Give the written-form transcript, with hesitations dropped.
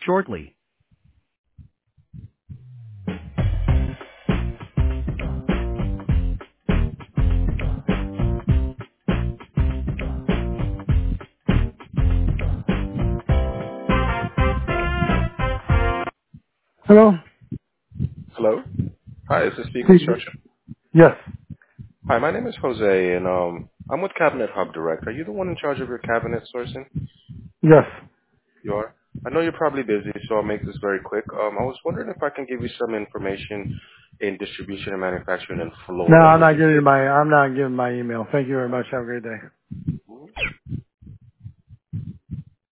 shortly. Hello? Hello. Hi, this is Speak Speaking. Construction. Yes. Hi, my name is Jose, and I'm with Cabinet Hub Direct. Are you the one in charge of your cabinet sourcing? Yes. You are. I know you're probably busy, so I'll make this very quick. I was wondering if I can give you some information in distribution and manufacturing in No, Florida. I'm Would not you be giving you able? I'm not giving my email. Thank you very much. Have a great day.